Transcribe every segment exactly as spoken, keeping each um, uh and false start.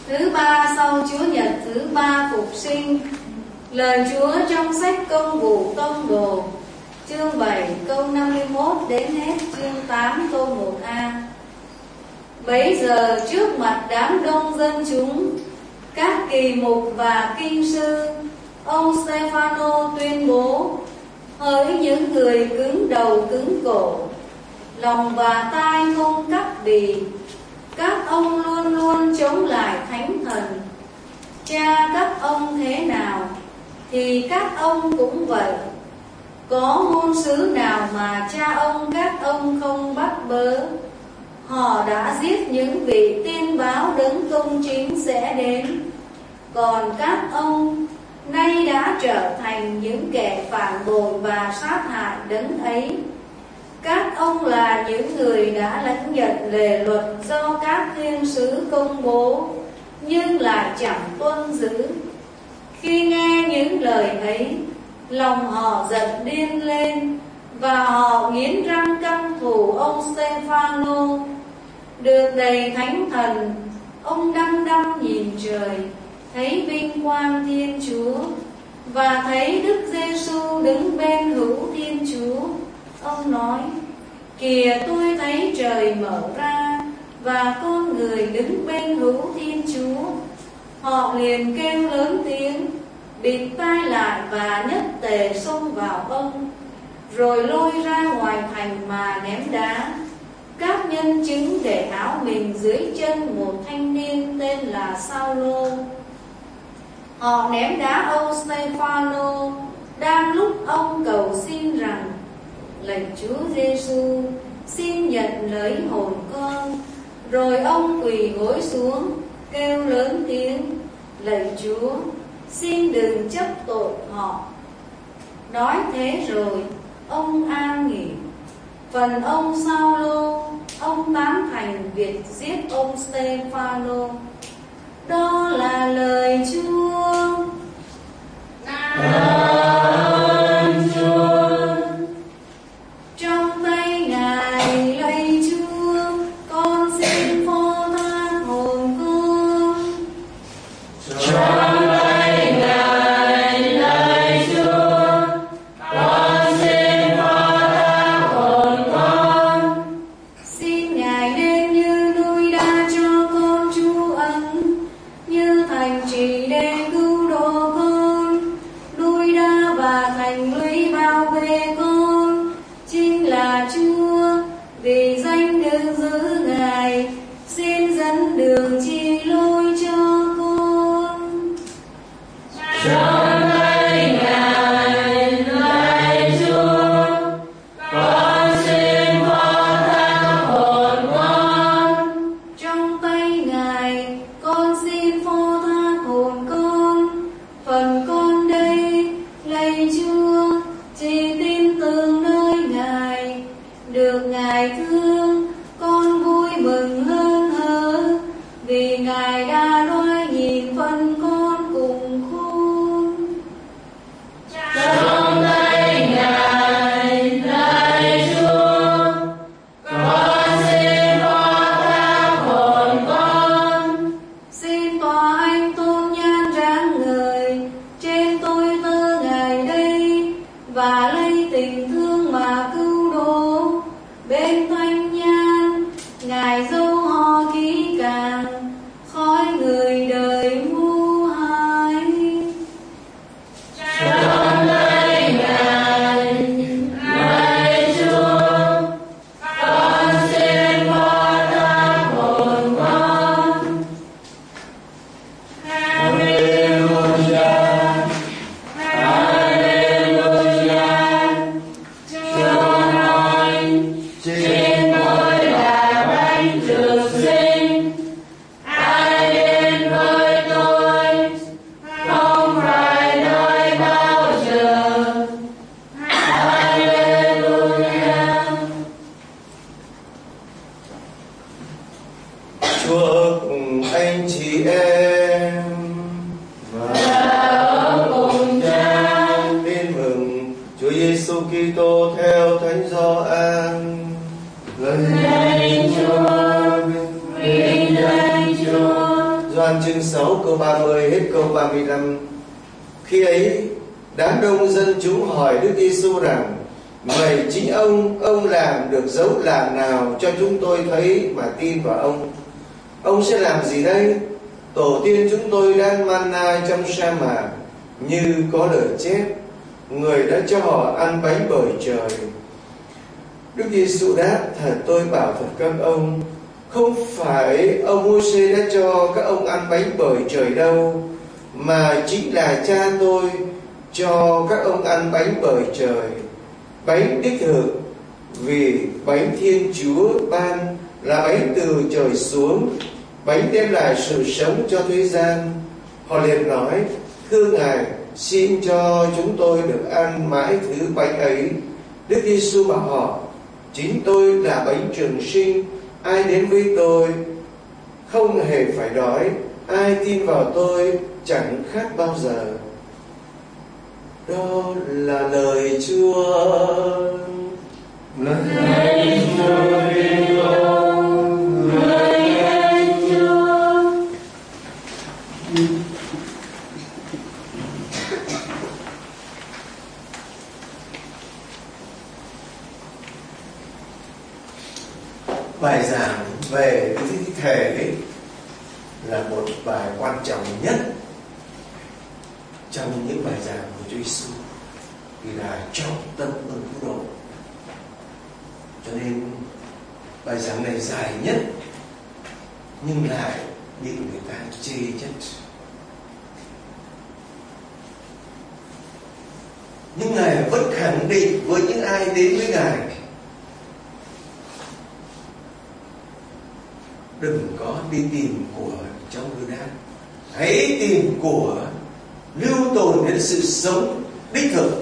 thứ ba sau Chúa Nhật thứ ba phục sinh. Lời Chúa trong sách Công vụ Tông đồ, chương bảy câu năm mươi mốt đến hết chương tám câu một a. Bấy giờ trước mặt đám đông dân chúng, các kỳ mục và kinh sư, ông Stephanos tuyên bố: hỡi những người cứng đầu cứng cổ, lòng và tai không cắt bì, các ông luôn luôn chống lại thánh thần. Cha các ông thế nào thì các ông cũng vậy. Có ngôn sứ nào mà cha ông các ông không bắt bớ? Họ đã giết những vị tiên báo đấng công chính sẽ đến. Còn các ông nay đã trở thành những kẻ phản bội và sát hại đấng ấy. Các ông là những người đã lãnh nhận lề luật do các thiên sứ công bố, nhưng lại chẳng tuân giữ. Khi nghe những lời ấy, lòng họ giận điên lên, và họ nghiến răng căm thù ông Stephanos. Được đầy thánh thần, ông đăm đăm nhìn trời, thấy vinh quang Thiên Chúa, và thấy Đức Giêsu đứng bên hữu Thiên Chúa. Ông nói: kìa, tôi thấy trời mở ra, và con người đứng bên hữu Thiên Chúa. Họ liền kêu lớn tiếng, bịt tai lại và nhất tề xông vào ông, rồi lôi ra ngoài thành mà ném đá. Các nhân chứng để áo mình dưới chân một thanh niên tên là Sao-lô. Họ ném đá ông Stephanos đang lúc ông cầu xin rằng: lạy Chúa Giêsu, xin nhận lấy hồn con. Rồi ông quỳ gối xuống, kêu lớn tiếng: lạy Chúa, xin đừng chấp tội họ. Nói thế rồi, ông an nghỉ. Phần ông Sao-lô, ông tán thành việc giết ông Stephanos. Đó là lời Chúa. Cảm Chúa. Trong tay Ngài lạy Chúa, con xin phó thác hồn con. Trong tay Ngài lạy Chúa, con xin phó thác hồn con. Xin Ngài nên như núi đa cho con trú ẩn, như thành trì để cứu độ con. Núi đa và thành lũy bao vây con chính là Chúa. Vì danh được giữ Ngài, xin dẫn đường chỉ lối cho con. Trong tay Ngài lạy Chúa, con xin phó thác hồn con. Trong tay Ngài con xin phó thác hồn con. Phần con đây lạy Chúa, chỉ tin tưởng nơi Ngài. Được Ngài thương, con vui mừng hơn hớ, vì Ngài đã đoái nhìn phần con cùng khôn. Trong tay Ngài lạy Chúa, con xin phó thác hồn con. Xin tòa anh tôn nhan ráng ngời trên tôi tơ Ngài đây, và lấy tình thương mà cứu độ. Bên thanh nhan Ngài dấu ho kỹ càng, khói người đời mưu hại. Trong tay Ngài lạy Chúa, con xin phó thác hồn con. Hallelujah, Hallelujah. Chúa nói: chính tôi là bánh trường sinh. Ai đến với tôi không phải nơi bao giờ. Hallelujah. Chúa ở cùng anh chị em. Và ở cùng Cha. Tin mừng Chúa Giêsu Kitô theo Thánh Gioan. Lạy Chúa, vinh danh Chúa. Gioan chương sáu câu ba mươi hết câu ba mươi lăm. Khi ấy đám đông dân chúng hỏi Đức Giêsu rằng: vậy chính ông ông làm được dấu lạ nào cho chúng tôi thấy mà tin vào ông? Ông sẽ làm gì đây? Tổ tiên chúng tôi đã ăn manna trong sa mạc, như có lời chép: người đã cho họ ăn bánh bởi trời. Đức Giêsu đáp: thật tôi bảo thật các ông, không phải ông Mô-sê đã cho các ông ăn bánh bởi trời đâu, mà chính là cha tôi cho các ông ăn bánh bởi trời, bánh đích thực, vì bánh Thiên Chúa ban là bánh từ trời xuống, bánh đem lại sự sống cho thế gian. Họ liền nói: thưa Ngài, xin cho chúng tôi được ăn mãi thứ bánh ấy. Đức Giêsu bảo họ: chính tôi là bánh trường sinh, ai đến với tôi không hề phải đói, ai tin vào tôi chẳng khát bao giờ. Đó là lời Chúa. Lời Chúa Kitô, lời Chúa. Bài giảng về cái thi thể là một bài quan trọng nhất trong những bài giảng của Chúa Giêsu, vì là trọng tâm ơn cứu độ. Cho nên bài giảng này dài nhất nhưng lại bị người ta chê nhất. Nhưng Ngài vẫn khẳng định với những ai đến với Ngài: đừng có đi tìm của trong hư đan, hãy tìm của lưu tồn đến sự sống đích thực.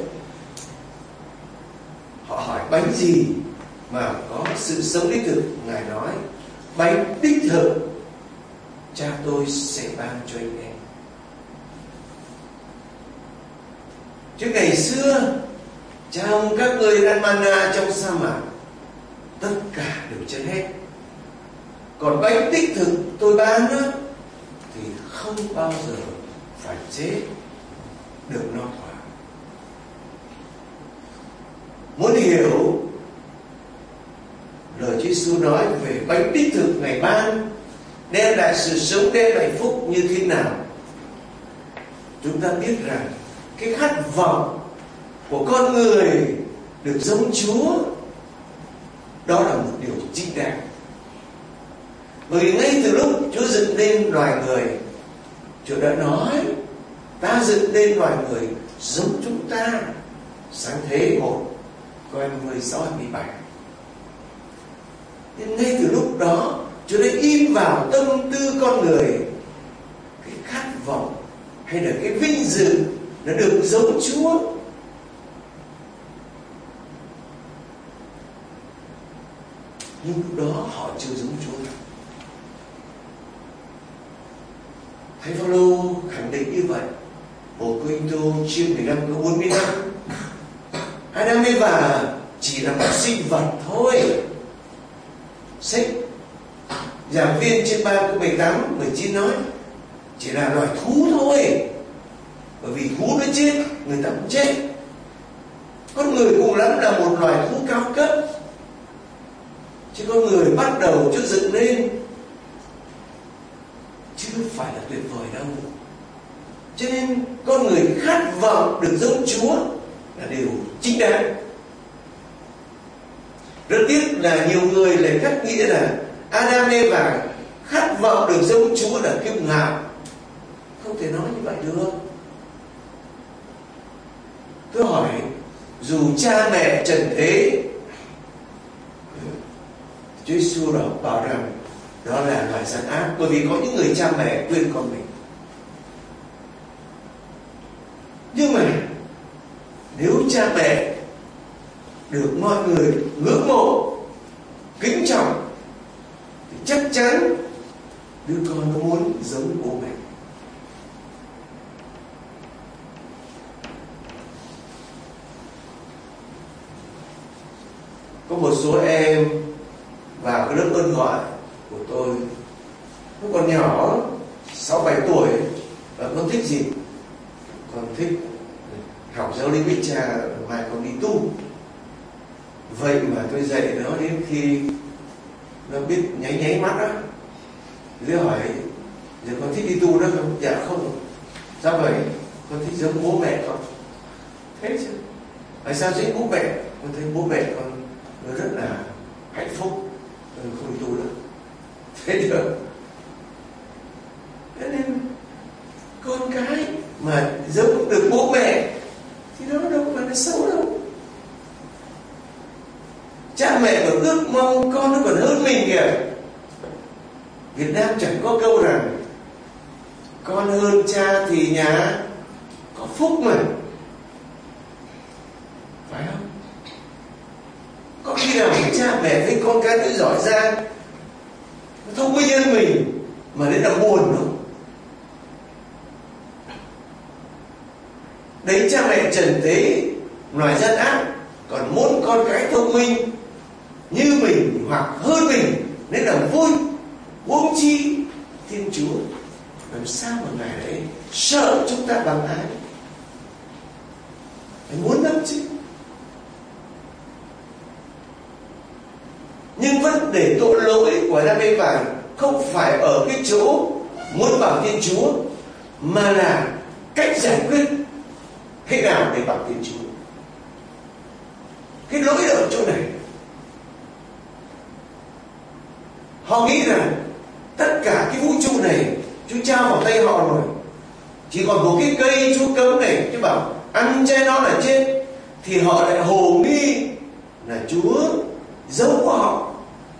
Họ hỏi bánh gì mà có sự sống đích thực? Ngài nói: bánh đích thực cha tôi sẽ ban cho anh em. Chứ ngày xưa cha ông các ngươi ăn manna trong sa mạc, tất cả đều chết hết. Còn bánh đích thực tôi ban á, thì không bao giờ phải chết, được no thỏa. Muốn hiểu lời Chúa Giêsu nói về bánh đích thực Ngài ban đem lại sự sống, đem lại phúc như thế nào, chúng ta biết rằng cái khát vọng của con người được giống Chúa, đó là một điều chính đáng. Bởi ngay từ lúc Chúa dựng nên loài người, Chúa đã nói: ta dựng nên loài người giống chúng ta. Sáng thế một câu mười sáu mười bảy. Nhưng ngay từ lúc đó Chúa đã in vào tâm tư con người cái khát vọng hay là cái vinh dự nó được giống Chúa. Nhưng lúc đó họ chưa giống Chúa. Thánh Phaolô khẳng định như vậy. Một Cô-rinh-tô chương mười lăm câu bốn mươi lăm. Adam Eva chỉ là một sinh vật thôi. Sách giảng viên trên ba câu mười tám mười chín nói chỉ là loài thú thôi. Bởi vì thú nó chết, người ta cũng chết. Con người cùng lắm là một loài thú cao cấp, chứ con người bắt đầu Chúa dựng lên chứ không phải là tuyệt vời đâu. Cho nên con người khát vọng được giống Chúa là điều chính đáng. Rất tiếc là nhiều người lại cắt nghĩa là Adam Eva khát vọng được giống Chúa là kiêu ngạo. Không thể nói như vậy được. Tôi hỏi, dù cha mẹ trần thế, Chúa Giêsu đó bảo rằng đó là loài gian ác, bởi vì có những người cha mẹ quên con mình. Nhưng mà nếu cha mẹ được mọi người ngưỡng mộ, kính trọng, thì chắc chắn đứa con nó muốn giống bố mẹ. Có một số em vào cái lớp ơn gọi của tôi, nó còn nhỏ, sáu bảy tuổi và con thích gì? Con thích học giáo lý với cha, mai con đi tu. Vậy mà tôi dạy nó đến khi nó biết nháy nháy mắt đó. Tôi hỏi giờ con thích đi tu đó không? Dạ không. Sao vậy? Con thích giống bố mẹ con. Thế chứ? Tại sao giống bố mẹ? Con thấy bố mẹ con nó rất là hạnh phúc, con không đi tu nữa. Thế được. Thế nên con cái mà giống được bố mẹ thì nó đâu phải là xấu đâu. Cha mẹ còn ước mong con nó còn hơn mình kìa. Việt Nam chẳng có câu rằng con hơn cha thì nhà có phúc mà, phải không? Có khi nào cha mẹ thấy con cái nó giỏi giang, nó thông minh hơn mình mà đến là buồn không? Đấy, cha mẹ trần thế loài gian ác còn muốn con cái thông minh như mình hoặc hơn mình nên là vui. Huống chi Thiên Chúa làm sao mà Ngài ấy sợ chúng ta bằng ai? Ngài muốn lắm chứ. Nhưng vấn đề tội lỗi của Adam Eva không phải ở cái chỗ muốn bằng Thiên Chúa, mà là cách giải quyết thế nào để bằng Thiên Chúa. Cái lỗi ở chỗ này. Họ nghĩ rằng tất cả cái vũ trụ này Chúa trao vào tay họ rồi, chỉ còn một cái cây Chúa cấm này, Chúa bảo ăn trái nó là chết, thì họ lại hồ nghi là Chúa giấu của họ.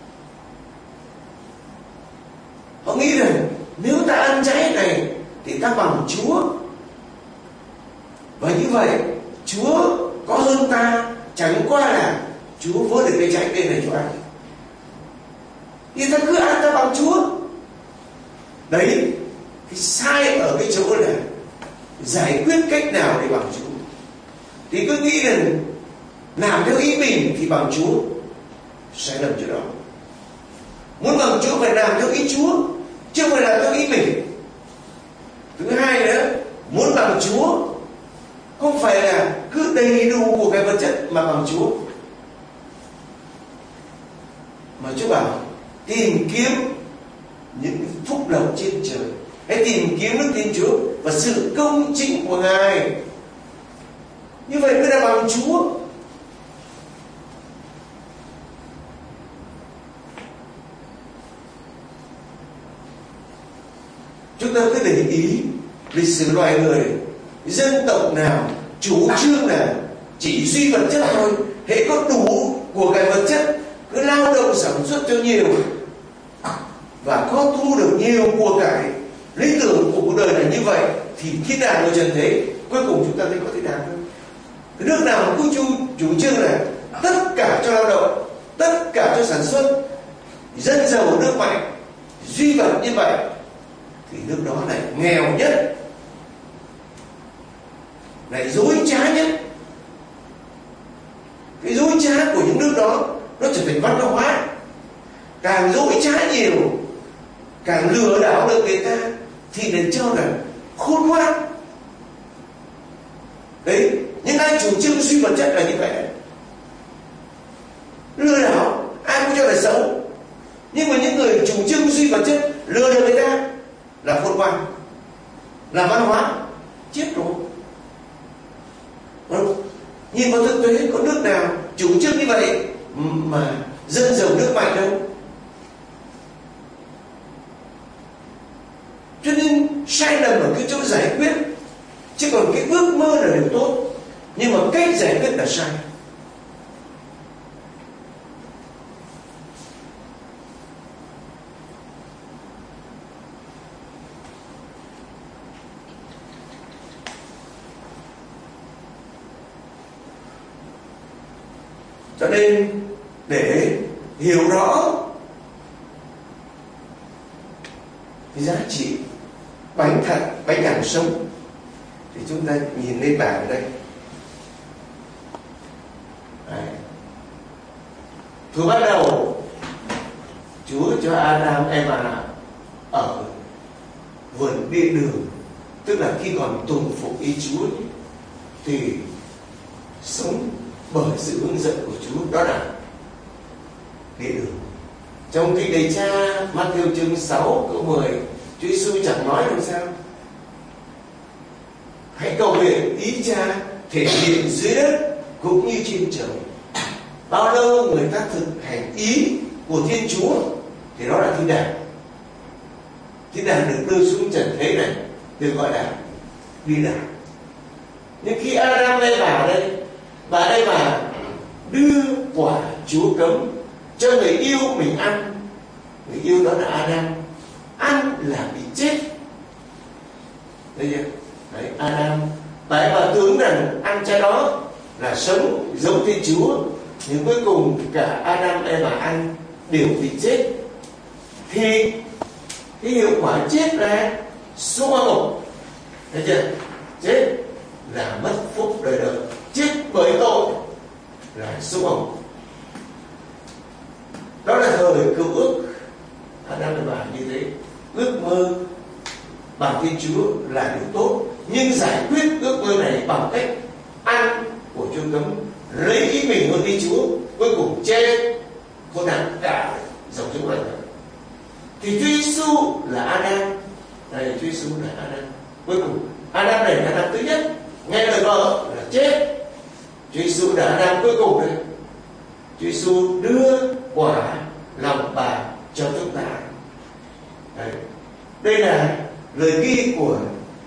Họ nghĩ rằng nếu ta ăn trái này thì ta bằng Chúa, và như vậy Chúa có hơn ta, chẳng qua là Chúa vớt được cái trái cây này cho ăn, thì ta cứ ăn ta bằng Chúa. Đấy, cái sai ở cái chỗ là giải quyết cách nào để bằng Chúa. Thì cứ nghĩ rằng làm theo ý mình thì bằng Chúa, sai lầm chỗ đó. Muốn bằng Chúa phải làm theo ý Chúa, chứ không phải làm theo ý mình. Thứ hai nữa, muốn bằng Chúa không phải là cứ đầy đủ của cái vật chất mà bằng Chúa, mà Chúa bảo tìm kiếm những phúc lộc trên trời, hãy tìm kiếm nước Thiên Chúa và sự công chính của Ngài. Như vậy mới là bằng Chúa. Chúng ta cứ để ý lịch sử loài người, dân tộc nào, chủ trương nào chỉ duy vật chất thôi, hễ có đủ của cái vật chất, cứ lao động sản xuất cho nhiều và có thu được nhiều của cải. Lý tưởng của cuộc đời là như vậy thì thiên đàng ở trần thế, cuối cùng chúng ta thấy có thiên đàng không? Cái nước nào cũng chủ, chủ trương là tất cả cho lao động, tất cả cho sản xuất, dân giàu nước mạnh, duy vật như vậy, thì nước đó lại nghèo nhất, lại dối trá nhất. Cái dối trá của những nước đó nó trở thành văn hóa. Càng dối trá nhiều, càng lừa đảo được người ta, thì đến cho là khôn ngoan. Đấy, những ai chủ trương duy vật chất là như vậy. Lừa đảo ai cũng cho là xấu, nhưng mà những người chủ trương duy vật chất lừa được người ta là khôn ngoan, là văn hóa. Chết rồi. Nhìn vào thực tế có nước nào chủ trương như vậy mà dân giàu nước mạnh đâu. Cho nên sai lầm ở cái chỗ giải quyết, chứ còn cái ước mơ là điều tốt, nhưng mà cách giải quyết là sai. Cho nên để hiểu rõ cái giá trị bánh thật, bánh hàng sống, thì chúng ta nhìn lên bảng ở đây. Đấy. Thứ bắt đầu Chúa cho Adam Eva ở vườn địa đường, tức là khi còn tùng phục ý Chúa thì sống bởi sự hướng dẫn của Chúa, đó là địa đường. Trong kinh Thầy Cha Matthew chương sáu câu mười, Chúa Giêsu chẳng nói làm sao: hãy cầu nguyện ý Cha thể hiện dưới đất cũng như trên trời. Bao lâu người ta thực hành ý của Thiên Chúa thì đó là thiên đàng. Thiên đàng được đưa xuống trần thế này được gọi là đi đàng. Nhưng khi Adam đây vào đây, và đây mà đưa quả Chúa cấm cho người yêu mình ăn, người yêu đó là Adam, ăn là bị chết. Đấy chưa? Đấy, Adam tại bà tưởng rằng ăn trái đó là sống giống Thiên Chúa, nhưng cuối cùng cả Adam Eva ăn đều bị chết. Thì cái hiệu quả chết là xuống hỏa ngục. Thấy chưa? Chết là mất phúc đời đời, chết bởi tội là xuống hỏa ngục. Đó là thời cựu ước. Adam Eva như thế, ước mơ bằng Thiên Chúa là điều tốt, nhưng giải quyết ước mơ này bằng cách ăn của Chúa cấm, lấy ý mình hơn Thiên Chúa, cuối cùng chết khốn nạn cả dòng chúng này. Thì Chúa Giêsu là Adam, này Chúa Giêsu là Adam. Cuối cùng Adam này là Adam thứ nhất, nghe lời vợ là chết. Chúa Giêsu là Adam cuối cùng này. Chúa Giêsu đưa quả lòng bà cho chúng ta. Đấy. Đây là lời ghi của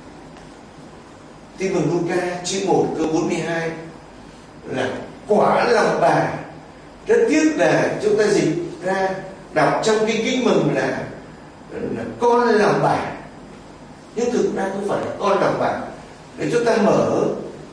Tin mừng Luca chương một câu bốn mươi hai là quả lòng bà. Rất tiếc là chúng ta dịch ra đọc trong kinh Kinh Mừng là, là con lòng bà, nhưng thực ra không phải là con lòng bà. Để chúng ta mở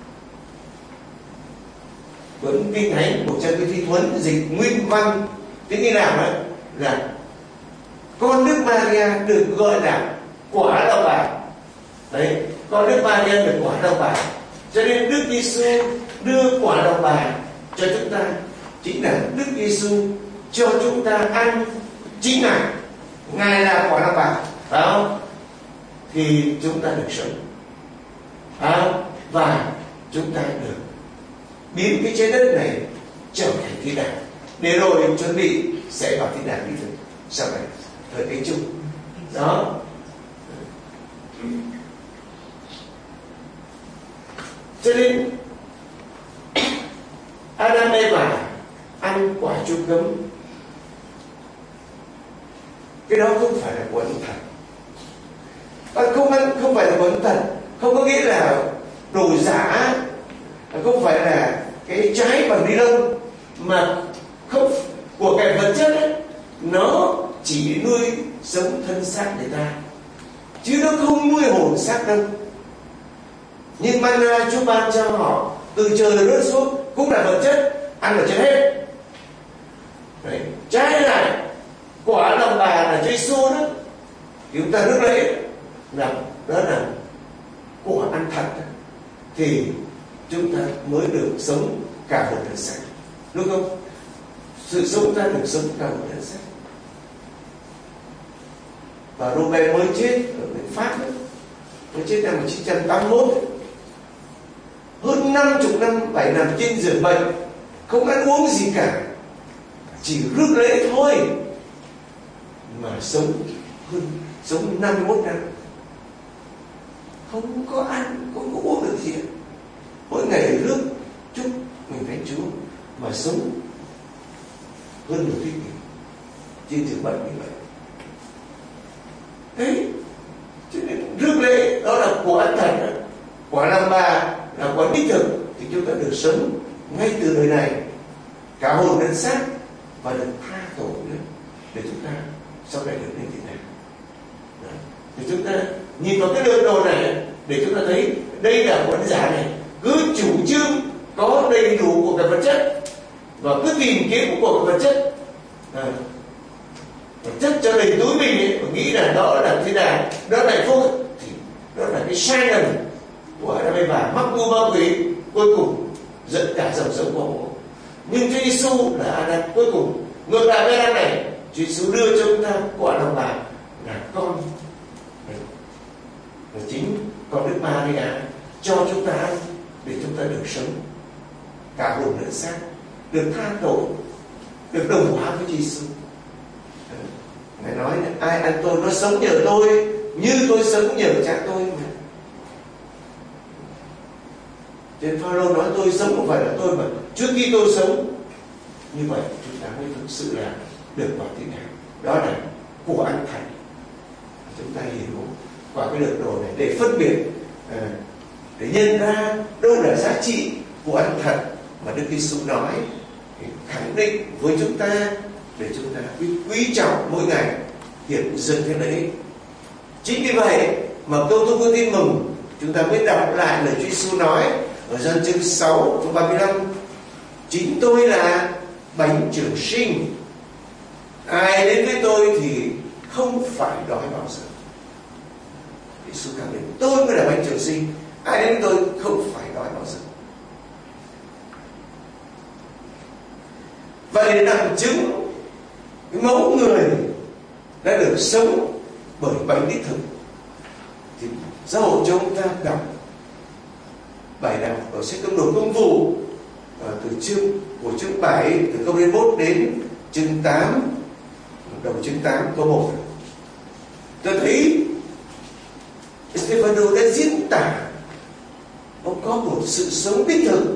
cuốn Kinh Thánh của Trần Quý Thi Thuấn dịch nguyên văn tiếng như nào đấy là con Đức Maria được gọi là quả lòng bà. Đấy, con Đức Maria được quả lòng bà, cho nên Đức Giêsu đưa quả lòng bà cho chúng ta. Chính là Đức Giêsu cho chúng ta ăn chính Ngài, Ngài là quả lòng bà, phải không? Thì chúng ta được sống, phải không? Và chúng ta được biến cái trái đất này trở thành thiên đàng, để rồi chuẩn bị sẽ vào thiên đàng đi thực sau này thời kỳ chung đó. Cho nên Adam Eva ăn quả Chúa cấm, cái đó không phải là quấn thật. Và không ăn không phải là quấn thật, không có nghĩa là đồ giả, không phải là cái trái bằng ni lông, mà không của cái vật chất ấy, nó chỉ nuôi sống thân xác người ta, chứ nó không nuôi hồn xác đâu. Nhưng manna Chúa ban cho họ từ trời rớt xuống cũng là vật chất, ăn là chết hết. Đấy. Trái lại quả lòng bà là Chúa Giêsu đó, chúng ta rước lễ là đó là quả ăn thật, thì chúng ta mới được sống cả hồn lẫn xác, đúng không? Sự sống ta được sống cả hồn lẫn xác. Và Robert mới chết ở bên Pháp ấy, mới chết năm một nghìn chín trăm tám mươi mốt ấy. Hơn năm chục năm phải nằm trên giường bệnh, không ăn uống gì cả, chỉ rước lễ thôi, mà sống hơn sống năm mươi mốt năm, không có ăn, không có uống được gì. Mỗi ngày rước chúc mình Thánh Chúa mà sống hơn một thế kỷ trên giường bệnh như vậy. Đấy, cho nên rước lễ đó là của ăn thật đó. Quả lòng bà là quả đích thực, thì chúng ta được sống ngay từ đời này cả hồn lẫn xác, và được tha tội nữa, để chúng ta sau này được lên thiên đàng. Thì chúng ta nhìn vào cái lượt đồ này để chúng ta thấy đây là quán giả này cứ chủ trương có đầy đủ của cái vật chất và cứ tìm kiếm của cái vật chất, à, vật chất cho đầy túi mình ấy, và nghĩ là đó là thiên đàng, đó là hạnh phúc, thì đó là cái sai lầm của Adam và mắc mưu ma quỷ, cuối cùng dẫn cả dòng sống của họ. Nhưng Chúa Giêsu là Adam cuối cùng ngược lại với Adam này, Chúa Giêsu đưa cho chúng ta quả lòng bà là con Và chính con Đức Maria cho chúng ta để chúng ta được sống cả hồn lẫn xác, được tha tội, được đồng hóa với Chúa Giêsu. Ngài nói ai ăn tôi nó sống nhờ tôi như tôi sống nhờ cha tôi mà. Trên Phaolô nói tôi sống không phải là tôi mà trước khi tôi sống. Như vậy chúng ta mới thực sự là được vào thiên đàng. Đó là của ăn thật. Chúng ta hiểu qua cái lược đồ này để phân biệt, để nhận ra đâu là giá trị của ăn thật mà Đức Giêsu nói, khẳng định với chúng ta để chúng ta biết quý trọng mỗi ngày hiện dâng thế lễ. Chính vì vậy mà câu thông báo tin mừng chúng ta mới đọc lại lời Chúa Giêsu nói ở Giăng chương sáu câu ba mươi lăm: chính tôi là bánh trường sinh, ai đến với tôi thì không phải đói bao giờ. Giêsu khẳng định tôi mới là bánh trường sinh, ai đến với tôi không phải đói bao giờ. Và để làm chứng cái mẫu người đã được sống bởi bánh đích thực thì giáo hội cho chúng ta đọc bài đọc ở sách Công đồ Công vụ từ chương của chương bảy từ câu hai mươi mốt đến chương tám, đầu chương tám câu một. Tôi thấy Stefano đã diễn tả ông có một sự sống đích thực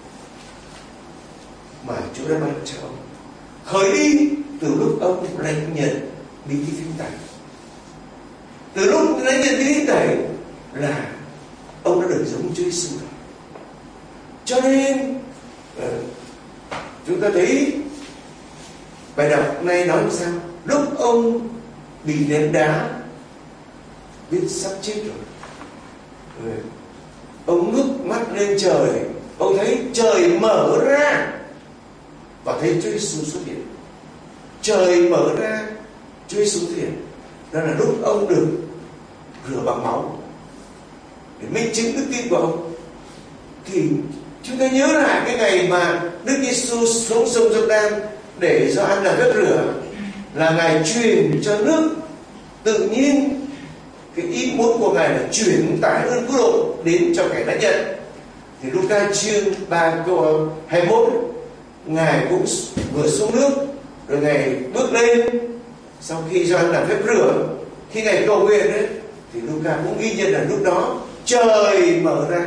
mà Chúa đã ban cho ông, khởi đi từ lúc ông lãnh nhận bí tích thánh tẩy. Từ lúc lãnh nhận bí tích thánh tẩy là ông đã được giống Chúa Giêsu. Cho nên chúng ta thấy bài đọc này nói sao? Lúc ông bị ném đá, biết sắp chết rồi, ông ngước mắt lên trời, ông thấy trời mở ra và thấy Chúa Giêsu xuất hiện. Trời mở ra, Chúa Giêsu xuất hiện. Đó là lúc ông được rửa bằng máu để minh chứng đức tin của ông. Thì chúng ta nhớ lại cái ngày mà Đức Giêsu xuống sông Giô-đan để Gioan làm phép rửa, là Ngài truyền cho nước tự nhiên. Cái ý muốn của Ngài là chuyển tải ơn cứu độ đến cho kẻ đã nhận. Thì Luca chương ba câu hai mươi mốt, Ngài cũng vừa xuống nước rồi Ngài bước lên. Sau khi Gioan làm phép rửa, khi Ngài cầu nguyện ấy, thì Luca cũng ghi nhận là lúc đó trời mở ra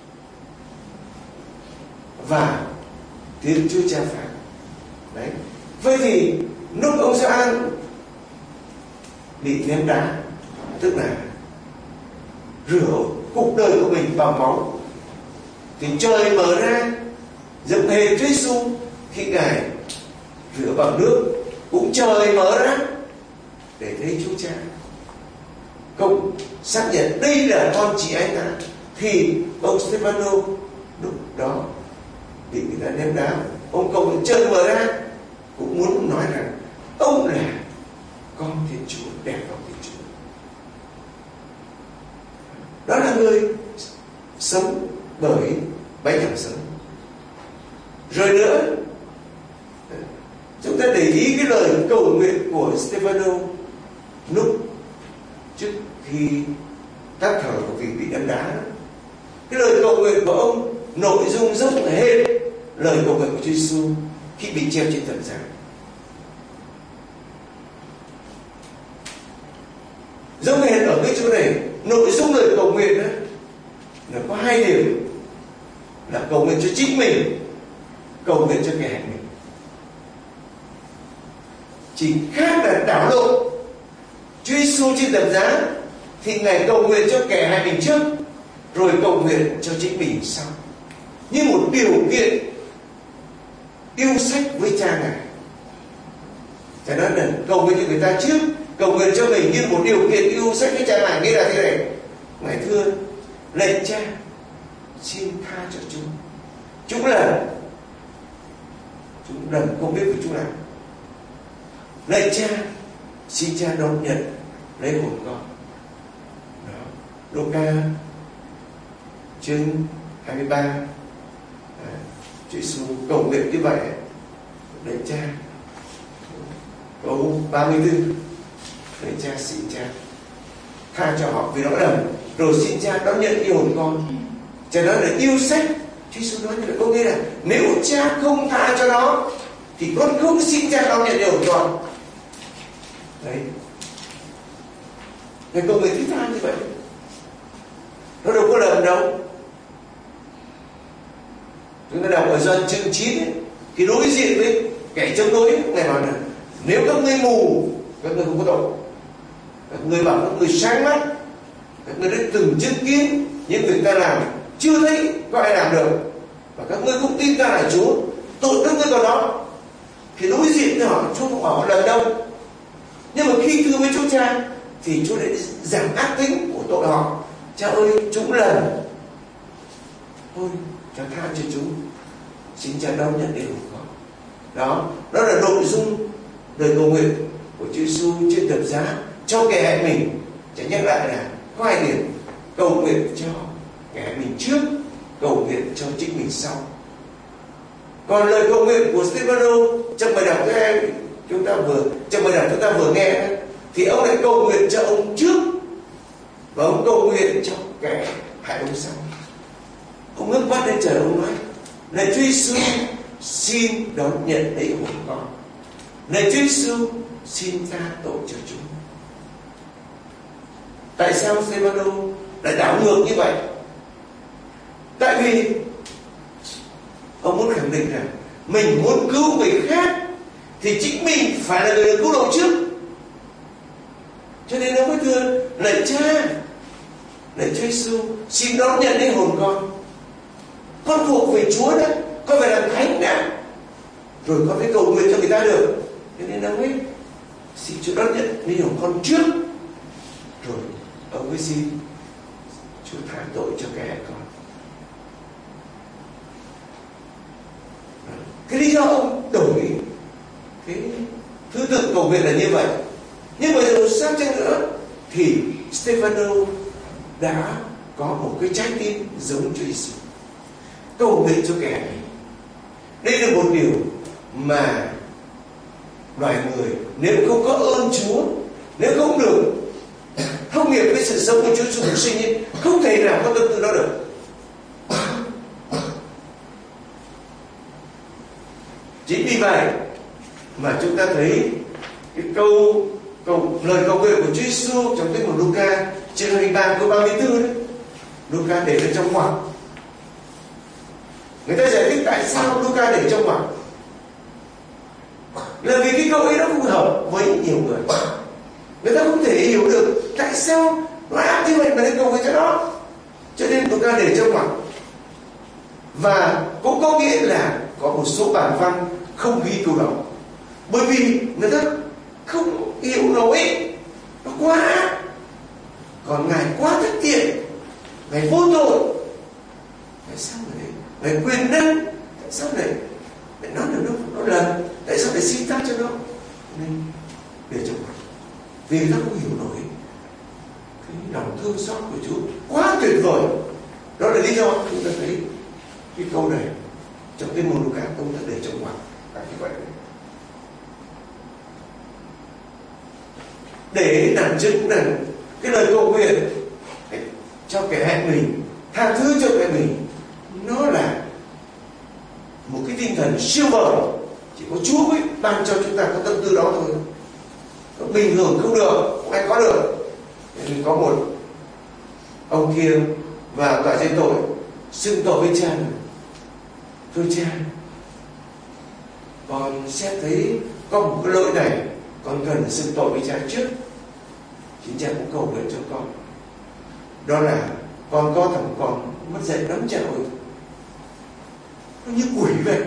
và Thiên Chúa Cha phán. Đấy. Vậy thì lúc ông Gioan bị ném đá, tức là rửa cuộc đời của mình bằng máu, thì trời mở ra giống hệt Chúa Giêsu khi Ngài rửa bằng nước, cũng trời mở ra để thấy Chúa Cha công xác nhận đây là con chị anh ta. Thì ông Stefano lúc đó bị người ta ném đá, ông cầu nguyện trời mở ra, cũng muốn nói rằng ông là con Thiên Chúa, đẹp con Thiên Chúa. Đó là người sống bởi bánh thẳng sống. Rồi nữa, chúng ta để ý cái lời cầu nguyện của Stefano lúc trước khi tắt thở vì bị đâm đá. Cái lời cầu nguyện của ông nội dung giống hết lời cầu nguyện của Chúa Giêsu khi bị treo trên thập giá. Giống hệt ở cái chỗ này, nội dung lời cầu nguyện đó là có hai điểm, là cầu nguyện cho chính mình, cầu nguyện cho kẻ hại mình. Chỉ khác là đảo lộn. Chúa Giêsu trên thập giá thì Ngài cầu nguyện cho kẻ hại mình trước, rồi cầu nguyện cho chính mình sau, như một điều kiện yêu sách với Cha Ngài. Cho nên là cầu nguyện cho người ta trước, cầu nguyện cho mình như một điều kiện yêu sách với Cha Ngài. Nghĩa là thế này: Ngài thưa, lạy Cha, xin tha cho chúng, chúng là chúng lần không biết của chúng là. Lạy Cha, xin Cha đón nhận lấy hồn con. Đó, Luca chương hai mươi ba, à, Chúa Giêsu cầu nguyện như vậy. Lạy Cha, câu ba mươi tư, lạy Cha, xin Cha tha cho họ vì lỗi lầm, rồi xin Cha đón nhận yêu hồn con. Cha nói là yêu sách. Chúa Giêsu nói như vậy có nghĩa là nếu Cha không tha cho nó thì con không xin Cha đón nhận yêu hồn con. Đấy, người cầu nguyện thứ tha như vậy, nó đâu có lầm đâu. Chúng ta đọc ở Gioan chương chín ấy, thì đối diện với kẻ chống đối, Ngài bảo là nếu các ngươi mù, các ngươi không có tội. Các ngươi bảo các ngươi sáng mắt, các ngươi đã từng chứng kiến những việc ta làm chưa thấy có ai làm được, và các ngươi không tin ta là Chúa, tội các ngươi còn đó. Thì đối diện với họ, Chúa không bảo họ lời đâu. Nhưng mà khi thưa với Chúa Cha thì Chúa lại giảm ác tính của tội họ. Cha ơi, chúng lần thôi, Cha tha cho chúng, xin Cha đón nhận điều của con. Đó, đó là nội dung lời cầu nguyện của Chúa Giêsu trên thập giá cho kẻ hại mình. Cha nhắc lại là có hai điểm: cầu nguyện cho kẻ hại mình trước, cầu nguyện cho chính mình sau. Còn lời cầu nguyện của Stefano trong bài đọc thứ hai chúng ta vừa trong bài đọc chúng ta vừa nghe, thì ông lại cầu nguyện cho ông trước và ông cầu nguyện cho kẻ hại ông sau. Ông ngước mắt lên trời, ông nói: này Chúa Giêsu, xin đón nhận lấy hồn con. Này Chúa Giêsu, xin tha tội cho chúng. Tại sao Stefano lại đảo ngược như vậy? Tại vì ông muốn khẳng định rằng mình muốn cứu người khác thì chính mình phải là người được cứu độ trước. Cho nên ông mới thưa: lạy Cha, lạy Chúa Giêsu, xin đón nhận lấy hồn con. Con thuộc về Chúa đấy, con phải làm thánh đã, rồi con phải cầu nguyện cho người ta được. Cho nên ông ấy xin Chúa đón nhận lấy hồn con trước, rồi ông mới xin Chúa tha tội cho kẻ hại con. Cái lý do ông đổi cái thứ tự cầu nguyện là như vậy. Nhưng mà dù sao chăng nữa thì Stefano đã có một cái trái tim giống Chúa Giêsu, cầu nguyện cho kẻ này. Đây là một điều mà loài người nếu không có ơn Chúa, nếu không được thông nghiệp với sự sống của Chúa Giêsu phục sinh ấy, không thể nào có tâm tư đó được. Chính vì vậy mà chúng ta thấy cái câu, câu lời cầu nguyện của Chúa Giêsu trong Thánh một Luca chương hai mươi ba câu ba mươi tư đấy, Luca để ở trong ngoặc. Người ta giải thích tại sao Luca để trong ngoặc là vì cái câu ấy nó không hợp với nhiều người. Người ta không thể hiểu được tại sao nó ác như vậy mà nên cầu nguyện cho nó, cho nên Luca để trong ngoặc. Và cũng có nghĩa là có một số bản văn không ghi câu đó, bởi vì người ta không hiểu nổi, nó quá ác. Còn Ngài quá thất thiện, Ngài vô tội, tại sao lại Ngài quyền năng, tại sao lại lại nói là nó nó lần, tại sao lại xin tha cho nó, nên để cho mặt, vì nó không hiểu nổi cái lòng thương xót của Chúa quá tuyệt vời. Đó là lý do chúng ta thấy cái câu này trong cái môn Luca ông đã để trong ngoặc cả như vậy, để làm chứng rằng cái lời cầu nguyện cho kẻ hại mình, tha thứ cho kẻ mình, nó là một cái tinh thần siêu vời, chỉ có Chúa mới ban cho chúng ta có tâm tư đó thôi. Nó bình thường không được, không ai có được. Nên có một ông kia vào tòa trên tội, xưng tội với cha: thưa cha, con xét thấy có một cái lỗi này, con cần xưng tội với cha trước. Chính cha cũng cầu nguyện cho con, đó là con có thằng con mất dạy lắm cha ơi, nó như quỷ vậy.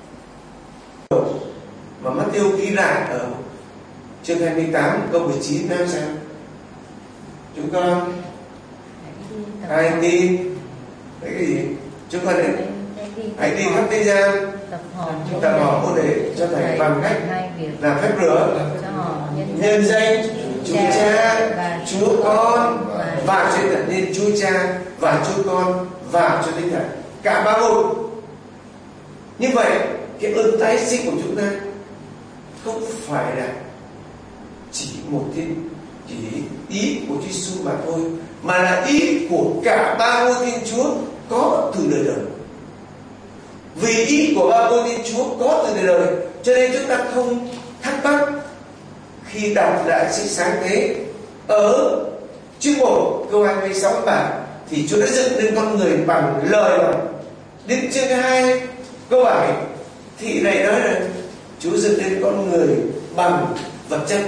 Mà Matthew ghi lại ở chương hai mươi tám câu mười chín nói sao? Chúng con hãy đi cái gì? Chúng con hãy đi khắp thế gian tập họ môn đệ cho thầy bằng cách làm phép rửa, nhân danh Chúa Cha, Chúa Con và trên tận nên Chúa Cha và Chúa Con và cho Thánh Thần, cả ba một. Như vậy cái ơn tái sinh của chúng ta không phải là chỉ một thiên chỉ ý của Chúa Giêsu mà thôi, mà là ý của cả ba ngôi Thiên Chúa có từ đời đời. Vì ý của ba ngôi Thiên Chúa có từ đời đời, cho nên chúng ta không thắc mắc khi đọc lại sách Sáng Thế. Ở chương một câu hai mươi sáu bản thì Chúa đã dựng nên con người bằng lời rồi. Đến chương hai câu bảy thì này nói là Chúa dựng nên con người bằng vật chất.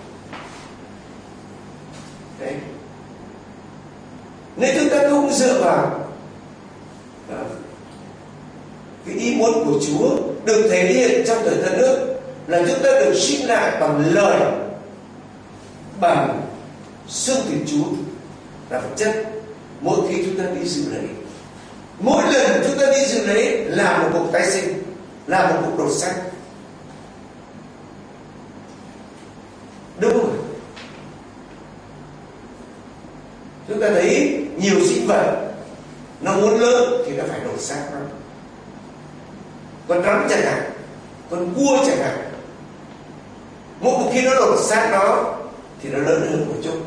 Đấy. Nếu chúng ta không dựa vào đó, cái ý muốn của Chúa được thể hiện trong thời thân nước là chúng ta được sinh lại bằng lời, bằng xương thịt Chúa là vật chất. Mỗi khi chúng ta đi dự lễ, mỗi lần chúng ta đi dự lễ là một cuộc tái sinh, là một cuộc đột xác. Đúng không? Chúng ta thấy nhiều sinh vật nó muốn lớn thì nó phải đột xác nó. Con rắn chẳng hạn, con cua chẳng hạn, mỗi một khi nó đột xác nó thì nó lớn hơn một chút.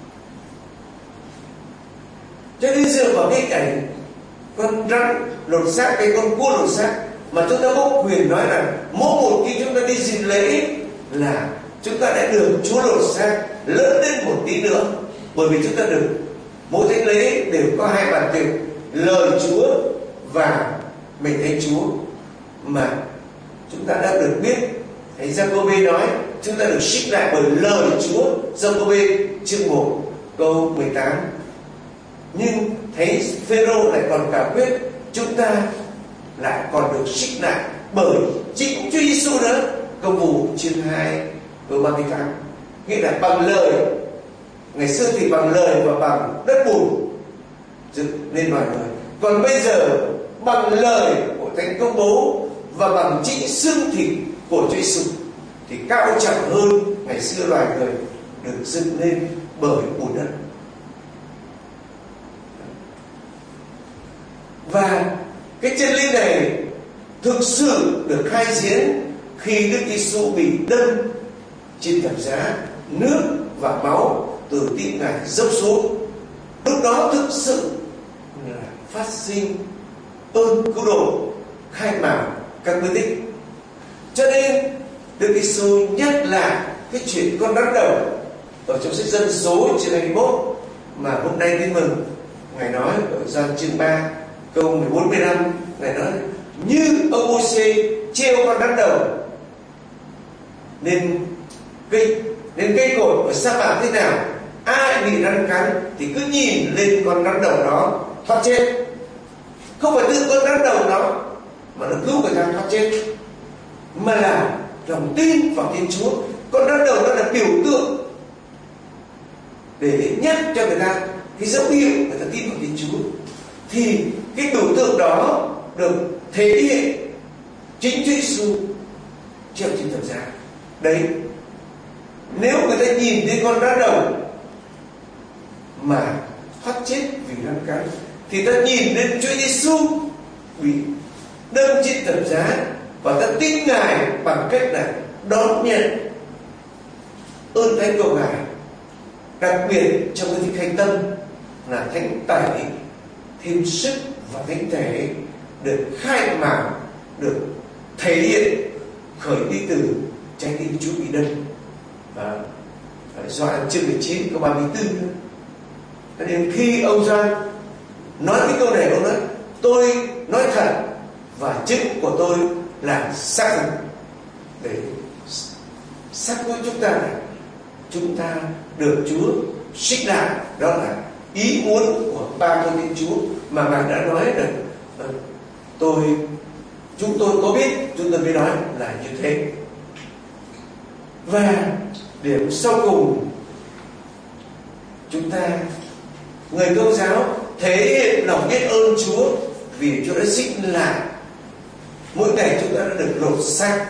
Cho nên dựa vào cái cảnh con rắn lột xác, cái con cua lột xác, mà chúng ta có quyền nói rằng mỗi một khi chúng ta đi dự lễ là chúng ta đã được Chúa lột xác lớn lên một tí nữa. Bởi vì chúng ta được mỗi thánh lễ đều có hai bản tiệc, lời Chúa và mình thấy Chúa, mà chúng ta đã được biết. Thầy Giacôbê nói chúng ta được xích lại bởi lời Chúa, Giacôbê chương một câu mười tám. Nhưng thấy Phêrô lại còn cả quyết chúng ta lại còn được xích lại bởi chính Chúa Giêsu nữa, câu vụ chương hai câu ba mươi tám. Nghĩa là bằng lời, ngày xưa thì bằng lời và bằng đất bùn dựng nên loài người, còn bây giờ bằng lời của Thánh Công Bố và bằng chính xương thịt của Chúa Giêsu thì cao trọng hơn ngày xưa loài người được dựng nên bởi bùn đất. Và cái chân lý này thực sự được khai diễn khi Đức Giêsu bị đâm trên thập giá, nước và máu từ tim Ngài dốc xuống. Lúc đó thực sự là phát sinh ơn cứu độ, khai mào các bí tích. Cho nên Đức Giêsu nhắc lại cái chuyện con rắn đầu ở trong sách Dân Số chương hai mươi mốt mà hôm nay tin mừng Ngài nói ở Gioan chương ba câu mười bốn mười lăm. Ngài nói như ông Mô-xê treo con rắn đầu nên cây nên cây cột ở sa mạc thế nào, ai bị rắn cắn thì cứ nhìn lên con rắn đầu đó thoát chết. Không phải tự con rắn đầu đó mà nó cứu người ta thoát chết, mà là lòng tin vào Thiên Chúa. Con rắn đầu đó là biểu tượng để nhắc cho người ta cái dấu hiệu người ta tin vào Thiên Chúa. Thì cái biểu tượng đó được thể hiện chính Chúa Giêsu treo trên thập giá. Đấy, nếu người ta nhìn thấy con rắn đầu mà thoát chết vì rắn cắn thì ta nhìn đến Chúa Giêsu bị đâm trên thập giá và ta tin Ngài bằng cách là đón nhận ơn thánh của Ngài. Đặc biệt trong cái thánh khánh tâm là thánh tẩy thêm sức và thánh thể được khai mào, được thể hiện khởi đi từ trái tim Chúa bị đâm. Và Gioan chương mười chín câu ba mươi tư nữa. Cho nên khi ông Gioan nói cái câu này, ông nói tôi nói thật và chứng của tôi là xác thực, để xác quyết chúng ta là chúng ta được Chúa xích lại. Đó là ý muốn của ba con Thiên Chúa mà Ngài đã nói là tôi chúng tôi có biết, chúng tôi mới nói là như thế. Và điểm sau cùng, chúng ta người Công giáo thể hiện lòng biết ơn Chúa vì Chúa đã sinh lại. Mỗi ngày chúng ta đã được lột xác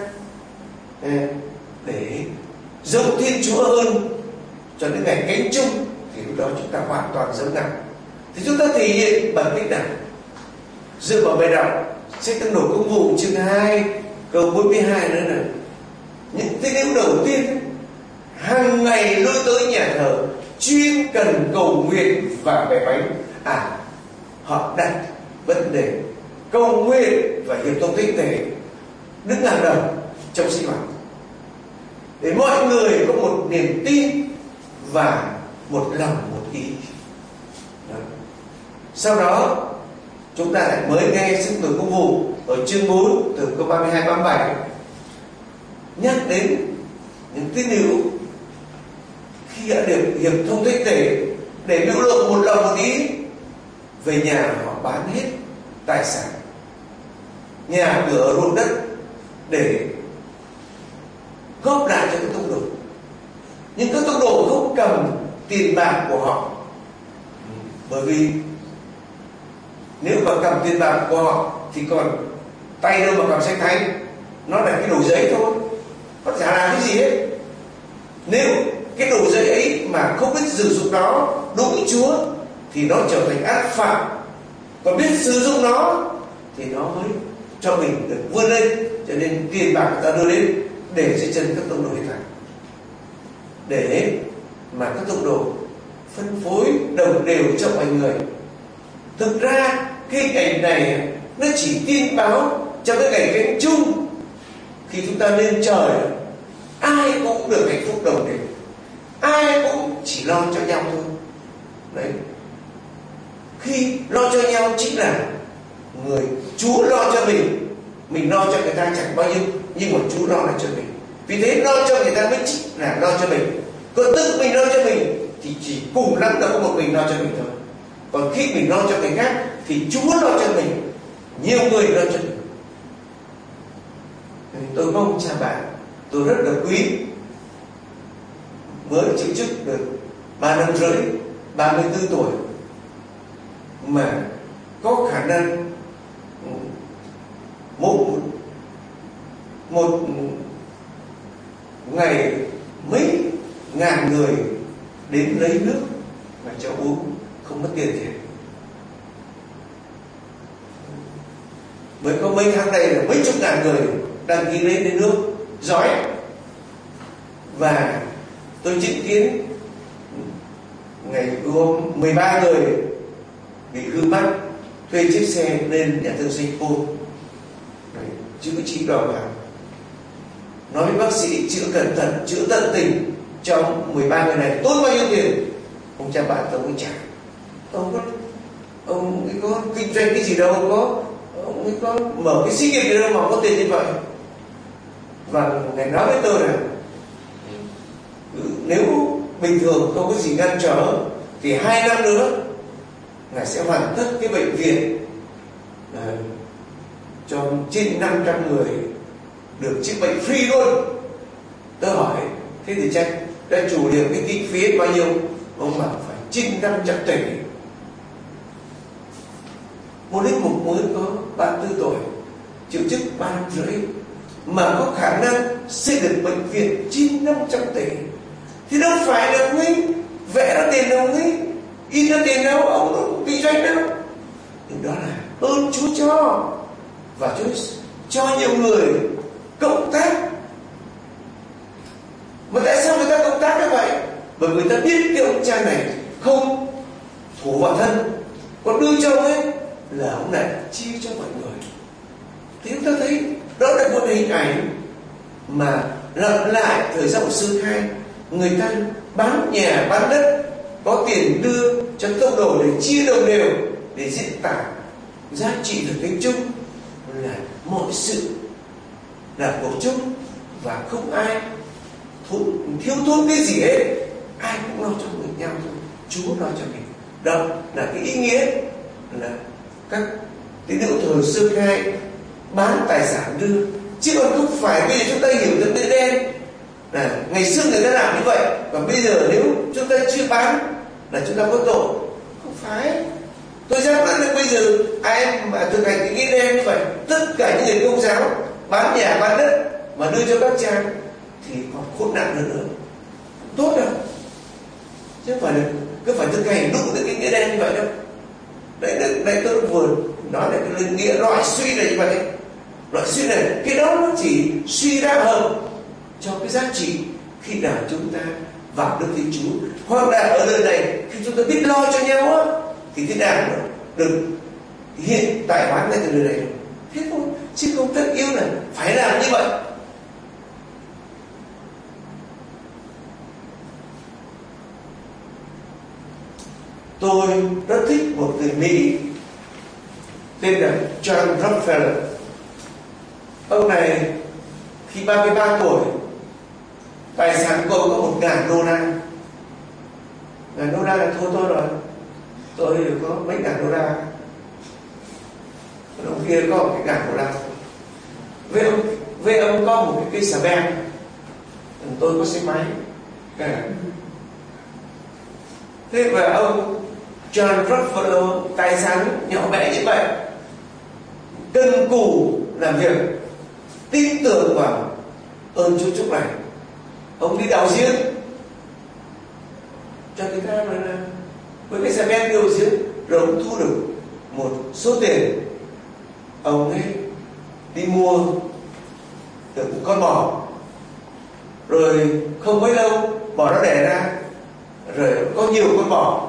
để giống Thiên Chúa hơn, cho đến ngày cánh chung thì lúc đó chúng ta hoàn toàn giống Ngài. Thì chúng ta thể hiện bằng cách nào? Dựa vào bài đọc sách Tương Đồ Công vụ chương hai câu bốn mươi hai nữa là những tín hữu đầu tiên hàng ngày lui tới nhà thờ, chuyên cần cầu nguyện và bẻ bánh. À, họ đặt vấn đề cầu nguyện và hiệp thông thích thể đứng hàng đầu trong sinh hoạt, để mọi người có một niềm tin và một lòng một ý. Đó. Sau đó chúng ta lại mới nghe xưng tội công vụ ở chương bốn từ câu ba mươi hai ba mươi bảy nhắc đến những tín hữu khi đã được hiệp thông thích thể để biểu lộ một lòng một ý, về nhà họ bán hết tài sản, nhà cửa ruộng đất để góp lại cho các tông đồ. Nhưng các tông đồ không cầm tiền bạc của họ, bởi vì nếu mà cầm tiền bạc của họ thì còn tay đâu mà cầm sách thánh, nó là cái đồ giấy thôi, nó chả làm cái gì hết. Nếu cái đồ giấy ấy mà không biết sử dụng nó đúng Chúa thì nó trở thành ác phạm, còn biết sử dụng nó thì nó mới cho mình được vươn lên. Cho nên tiền bạc người ta đưa đến để dưới chân các tông đồ hiện tại, để mà các tông đồ phân phối đồng đều cho mọi người. Thực ra cái hình ảnh này nó chỉ tin báo cho cái cảnh cánh chung, khi chúng ta lên trời ai cũng được hạnh phúc đồng đều, ai cũng chỉ lo cho nhau thôi. Đấy, khi lo cho nhau chính là người Chúa lo cho mình, mình lo cho người ta chẳng bao nhiêu, nhưng mà Chúa lo lại cho mình. Vì thế lo cho người ta mới chính là lo cho mình. Còn tự mình lo cho mình thì chỉ cùng lắm là có một mình lo cho mình thôi. Còn khi mình lo cho người khác thì Chúa lo cho mình, nhiều người lo cho mình. Tôi mong cha bạn, tôi rất là quý, mới chịu chức được ba năm rưỡi, ba mươi tư tuổi, mà có khả năng một một ngày mấy ngàn người đến lấy nước mà cho uống không mất tiền gì. Mới có mấy tháng đây là mấy chục ngàn người đăng ký lấy đến nước giỏi. Và tôi chứng kiến ngày hôm mười ba người bị hư mắt, thuê chiếc xe lên nhà thương sinh Pôn chữa trị đỏ vào, nói với bác sĩ chữa cẩn thận, chữa tận tình cho mười ba người này, tốn bao nhiêu tiền ông cha bạn tôi cũng trả. Ông có ông ấy có kinh doanh cái gì đâu, ông có ông ấy có mở cái xí nghiệp gì đâu mà có tiền như vậy. Và ngài nói với tôi là nếu bình thường không có gì ngăn trở thì hai năm nữa ngài sẽ hoàn tất cái bệnh viện à, cho trên năm trăm người được chữa bệnh free luôn. Tôi hỏi thế thì chắc đã chủ được cái kinh phí bao nhiêu? Ông bảo phải trên năm trăm tỷ. Một linh mục mới có ba mươi tư tuổi, chịu chức ba năm rưỡi mà có khả năng xây được bệnh viện trên năm trăm tỷ thì đâu phải là ông ấy vẽ ra tiền đâu, ông ấy in ra tiền đâu, ông cũng kinh doanh đâu. Nhưng đó là ơn Chúa cho, và Chúa cho nhiều người cộng tác. Mà tại sao người ta cộng tác như vậy? Bởi người ta biết cái ông cha này không thủ vào thân, còn đưa cho ông ấy là ông này chia cho mọi người. Thì chúng ta thấy đó là một hình ảnh mà lặp lại thời gian xưa hai. Người ta bán nhà bán đất, có tiền đưa cho tông đồ để chia đồng đều, để diễn tả giá trị thực tính chung là mọi sự là của chung và không ai thiếu thốn cái gì hết, ai cũng lo cho người nhau thôi, Chúa lo cho mình. Đó là cái ý nghĩa là các tín hữu thời xưa khai bán tài sản đưa, chứ còn không phải bây giờ chúng ta hiểu được đen đen là ngày xưa người ta làm như vậy, còn bây giờ nếu chúng ta chưa bán là chúng ta có tội. Không phải. Tôi dám nói là bây giờ ai mà thực hành cái nghĩa đen như vậy, tất cả những người Công giáo bán nhà bán đất mà đưa cho các cha thì còn khốn nạn hơn nữa. Tốt đâu, chứ không phải là cứ phải thực hành đúng được cái nghĩa đen như vậy đâu. Đấy, đấy, đấy tôi vừa nói là cái nghĩa loại suy này như vậy. Loại suy này, cái đó nó chỉ suy ra hợp cho cái giá trị khi nào chúng ta vào được Thiên Chúa, hoặc là ở đời này khi chúng ta biết lo cho nhau á, thì thế nào nó được hiện tại hóa ngay từ đời này. Thế thôi, chứ không tất yếu là phải làm như vậy. Tôi rất thích một người Mỹ tên là John Rockefeller. Ông này khi ba mươi ba tuổi, tài sản của ông có một ngàn đô la. Ngàn đô la là thôi tôi rồi, tôi có mấy ngàn đô la, ông kia có một cái ngàn đô la. Với ông, với ông có một cái cây xà beng, tôi có xe máy. Thế và ông John Rockefeller tài sản nhỏ bé như vậy, cần cù làm việc, tin tưởng vào ơn Chúa chúc này. Ông đi đào giếng cho người ta mà là với cái xe ben đào giếng, rồi ông thu được một số tiền. Ông ấy đi mua được một con bò, rồi không mấy lâu bò nó đẻ ra, rồi có nhiều con bò.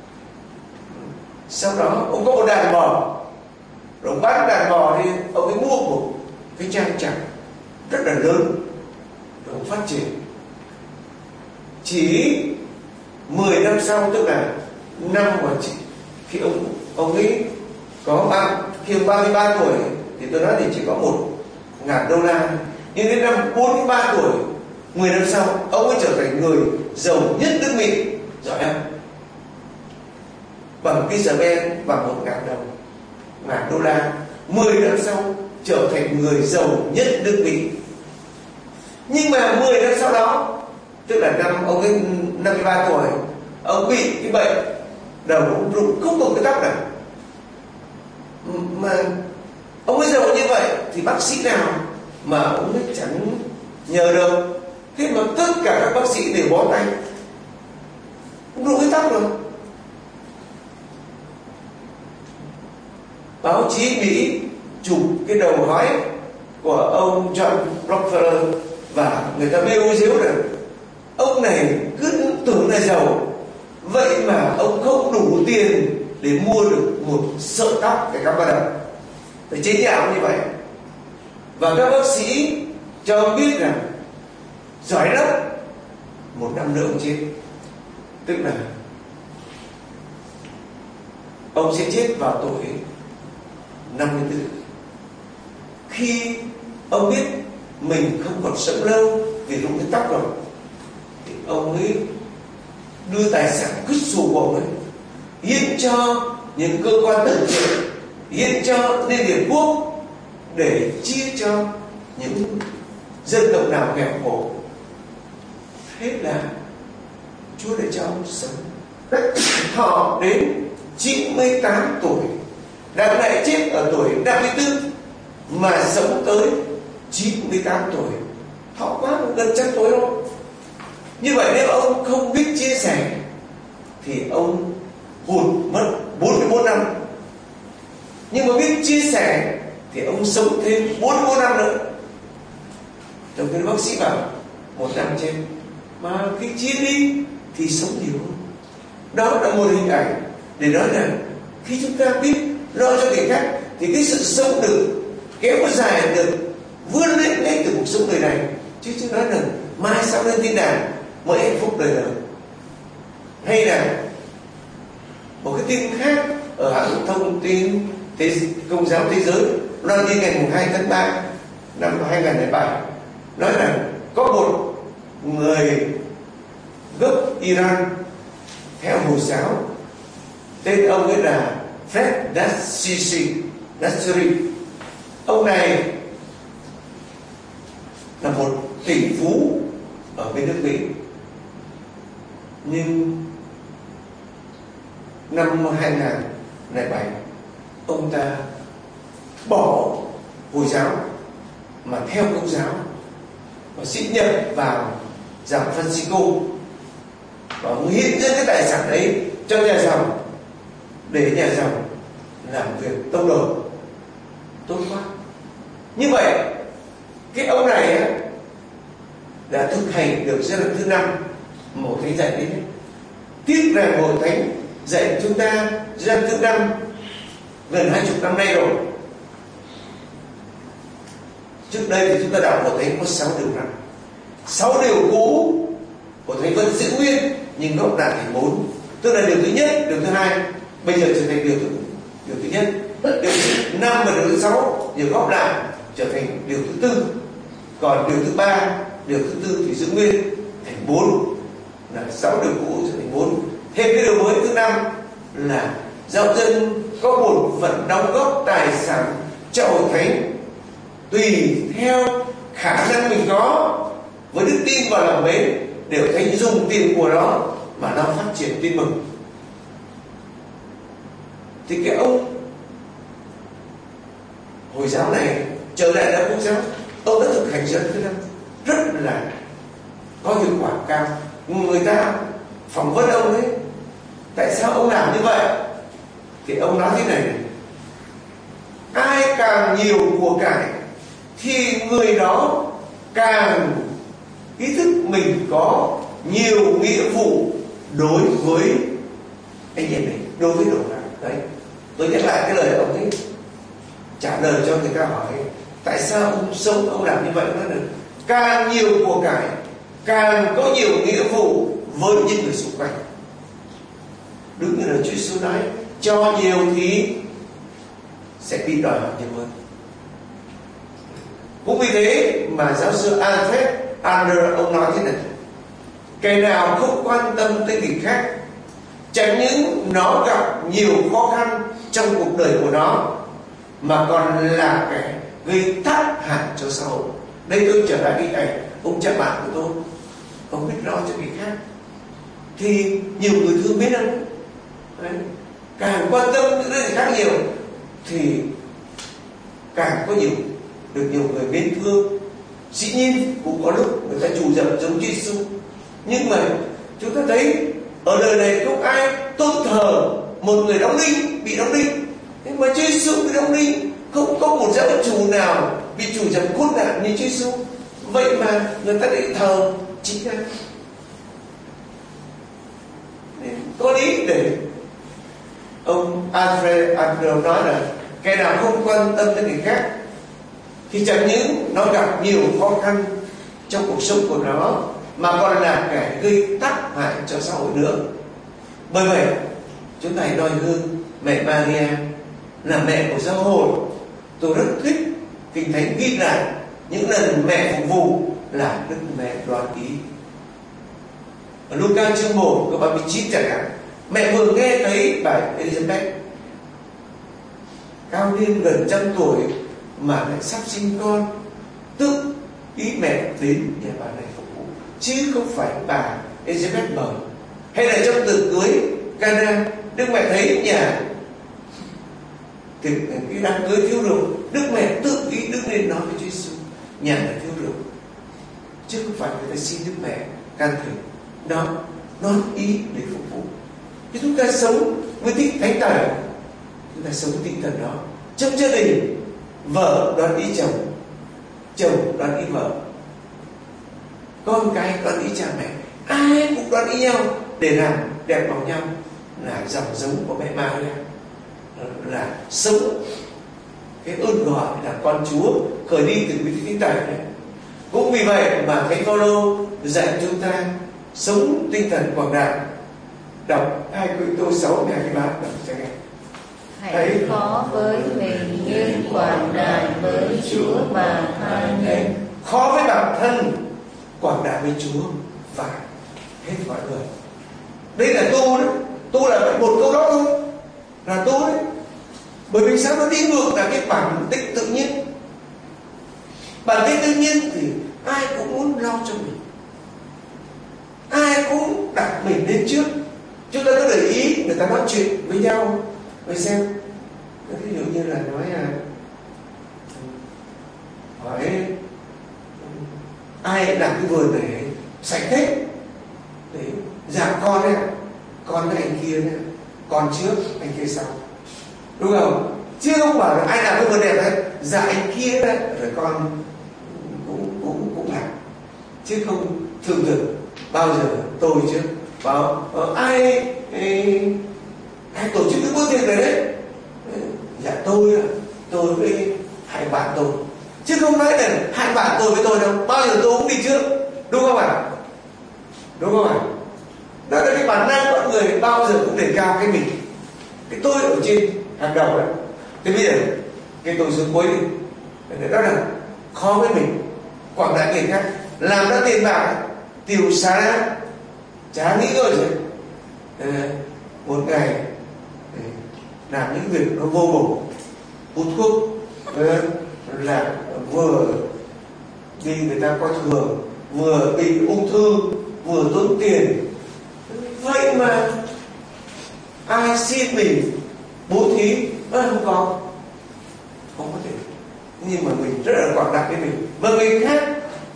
Sau đó ông có một đàn bò, rồi ông bán đàn bò đi, ông ấy mua một cái trang trại rất là lớn, rồi ông phát triển. Chỉ mười năm sau, tức là năm mà chỉ khi ông ông ấy có ba khi ông ba mươi ba tuổi thì tôi nói thì chỉ có một ngàn đô la, nhưng đến năm bốn mươi ba tuổi, mười năm sau, ông ấy trở thành người giàu nhất nước Mỹ. Giỏi không? Bằng cái xà beng bằng một ngàn đồng, ngàn đô la, mười năm sau trở thành người giàu nhất nước Mỹ. Nhưng mà mười năm sau đó, tức là năm ông ấy năm mươi ba tuổi, ông bị cái bệnh đầu ông rụng không còn cái tóc nào. Mà ông ấy giàu như vậy thì bác sĩ nào mà ông ấy chẳng nhờ đâu. Thế mà tất cả các bác sĩ đều bó tay, ông rụng cái tóc rồi. Báo chí Mỹ chụp cái đầu hói của ông John Rockefeller và người ta bêu diếu rằng ông này cứ tưởng là giàu, vậy mà ông không đủ tiền để mua được một sợi tóc để cắm vào đầu. Phải chế nhạo như vậy. Và các bác sĩ cho ông biết rằng giỏi lắm, một năm nữa ông chết. Tức là ông sẽ chết vào tuổi năm mươi tư. Khi ông biết mình không còn sống lâu vì rụng cái tóc rồi, thì ông ấy đưa tài sản cứt xù của ông ấy hiến cho những cơ quan từ thiện, hiến cho Liên Hiệp Quốc để chia cho những dân tộc nào nghèo khổ. Thế là Chúa để cho ông sống thọ đến chín mươi tám tuổi, đã lại chết ở tuổi năm mươi tư mà sống tới chín mươi tám tuổi, thọ quá gần trăm tuổi thôi. Như vậy nếu ông không biết chia sẻ thì ông hụt mất bốn mươi mốt năm. Nhưng mà biết chia sẻ thì ông sống thêm bốn mươi mốt năm nữa. Trong khi bác sĩ bảo một năm trên, mà khi chia đi thì sống nhiều hơn. Đó là một hình ảnh để nói là khi chúng ta biết lo cho người khác thì cái sự sống được kéo dài, được vươn lên ngay từ cuộc sống đời này, chứ chứ nói là mai sau lên thiên đàng mới hạnh phúc đời đời. Hay là một cái tin khác ở hãng thông tin thế, Công giáo Thế giới loan tin ngày hai tháng ba năm hai nghìn không trăm lẻ bảy nói rằng có một người gốc Iran theo Hồi giáo, tên ông ấy là Fred Nassiri. Ông này là một tỷ phú ở bên nước Mỹ, nhưng năm hai nghìn không trăm lẻ bảy ông ta bỏ Hồi giáo mà theo Công giáo và xin nhập vào dòng Francisco, và ông hiến dâng cái tài sản ấy cho nhà giàu để nhà giàu làm việc tông đồ tốt quá. Như vậy cái ông này á, đã thực hành được giai đoạn thứ năm mà Hội Thánh dạy đến hết. Tiếc rằng Hội Thánh dạy chúng ta giai đoạn thứ năm gần hai chục năm nay rồi. Trước đây thì chúng ta đọc Hội Thánh có sáu điều răn, sáu điều cũ Hội Thánh vẫn giữ nguyên nhưng góp lại thành bốn. Tức là điều thứ nhất, điều thứ hai bây giờ trở thành điều thứ điều thứ nhất, điều thứ năm và điều thứ sáu giờ góp lại trở thành điều thứ tư. Còn điều thứ ba, điều thứ tư thì giữ nguyên thành bốn, là sáu điều cũ trở thành bốn. Thêm cái điều mới thứ năm là giáo dân có một phần đóng góp tài sản cho Hội Thánh tùy theo khả năng mình có, với đức tin và lòng mến, để Hội Thánh dùng tiền của nó mà nó phát triển tin mừng. Thì cái ông Hồi giáo này trở lại Đạo Công giáo, ông đã thực hành giai đoạn thứ năm rất là có hiệu quả cao. Người ta phỏng vấn ông ấy, tại sao ông làm như vậy? Thì ông nói thế này: ai càng nhiều của cải thì người đó càng ý thức mình có nhiều nghĩa vụ đối với anh em này, đối với đồng loại. Đấy, tôi nhắc lại cái lời ông ấy trả lời cho người ta hỏi tại sao ông sống ông làm như vậy. Nó được càng nhiều của cải càng có nhiều nghĩa vụ với những người xung quanh. Đúng như là Chúa Giêsu nói, cho nhiều thì sẽ bị đòi hỏi nhiều hơn. Cũng vì thế mà giáo sư Alfred Adler ông nói thế này: kẻ nào không quan tâm tới người khác, chẳng những nó gặp nhiều khó khăn trong cuộc đời của nó, mà còn là kẻ gây tác hại cho xã hội. Đây tôi trở lại cái cảnh ông cha bạn của tôi, ông biết lo cho người khác thì nhiều người thương biết ông. Đấy, càng quan tâm đến người khác nhiều thì càng có nhiều được nhiều người mến thương. Dĩ nhiên cũng có lúc người ta trù dập giống Chúa Giêsu, nhưng mà chúng ta thấy ở đời này không ai tôn thờ một người đóng đinh bị đóng đinh, nhưng mà Chúa Giêsu bị đóng đinh, không có một giáo chủ nào bị trù dập cốt nạn như Chúa Giêsu. Vậy mà người ta lại thờ chính Ngài. Có lý để ông Alfred Adler nói là kẻ nào không quan tâm đến người khác thì chẳng những nó gặp nhiều khó khăn trong cuộc sống của nó, mà còn là kẻ gây tác hại cho xã hội nữa. Bởi vậy chúng ta hãy noi gương mẹ Maria là mẹ của giáo hội. Tôi rất thích Kinh Thánh ghi lại những lần mẹ phục vụ là Đức Mẹ Đoan Ý. Ở Luca chương một câu ba mươi chín chẳng hạn, mẹ vừa nghe thấy bà Elizabeth cao niên gần trăm tuổi mà lại sắp sinh con, tức ý mẹ đến nhà bà này phục vụ, chứ không phải bà Elizabeth mời. Hay là trong tiệc cưới Cana, Đức Mẹ thấy nhà thì cái đám cưới thiếu rượu, Đức Mẹ tự ý đứng lên nói với Chúa Giêsu nhà là thiếu rượu, chứ không phải người ta xin Đức Mẹ can thiệp. Đó, nói ý để phục vụ. Thì chúng ta sống với tinh thánh tài, chúng ta sống với tinh thần đó. Trong gia đình, vợ đoán ý chồng, chồng đoán ý vợ, con cái đoán ý cha mẹ, ai cũng đoán ý nhau để làm đẹp vào nhau, là dòng giống của mẹ Maria, là sống cái ơn gọi là con Chúa khởi đi từ cái tinh tài này. Cũng vì vậy mà Thánh Phaolô dạy chúng ta sống tinh thần quảng đại. Đọc hai Cô-rinh-tô sáu hai mươi ba đọc cho nghe. Hãy khó với mình nhưng quảng đại với Chúa mà tha nhân. Khó với bản thân, quảng đại với Chúa và hết mọi người. Đây là tu đấy, tu là một câu đó thôi, là tu đấy. Bởi vì sao? Nó đi ngược là cái bản tính tự nhiên. Bản tính tự nhiên thì ai cũng muốn lo cho mình, ai cũng đặt mình lên trước. Chúng ta có để ý người ta nói chuyện với nhau, với xem, ví dụ như là nói là hỏi ai làm cái vườn này sạch thế, đấy, dạ con đấy, con với anh kia đấy, con trước anh kia sau, đúng không? Chứ không bảo là ai làm cái vườn đẹp đấy, dạ anh kia đấy, rồi con cũng cũng cũng làm. chứ không thường thường bao giờ tôi chứ. Bảo ờ, ai ai, ai tổ chức cái bữa tiệc này đấy? Dạ tôi tôi với hai bạn tôi, chứ không nói là hai bạn tôi với tôi đâu. Bao giờ tôi cũng đi trước, đúng không ạ? Đúng không ạ? Đó là cái bản năng con người, bao giờ cũng đề cao cái mình, cái tôi ở trên hàng đầu đấy. Thế bây giờ cái tôi xuống cuối đi, đó là khó với mình, quảng đại người khác, làm ra tiền bạc, tiêu xá, chả nghĩ rồi chứ. Một ngày làm những việc nó vô bổ, hút thuốc, là vừa đi người ta coi thường, vừa bị ung thư, vừa tốn tiền. Vậy mà ai xin mình bố thí? À, không có, không có thể. Nhưng mà mình rất là quảng đại với mình, và người khác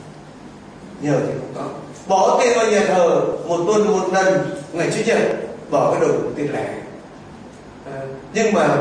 nhờ thì không có. Bỏ tiền vào nhà thờ một tuần một lần ngày Chủ nhật, bỏ cái đồ tiền lẻ. À, nhưng mà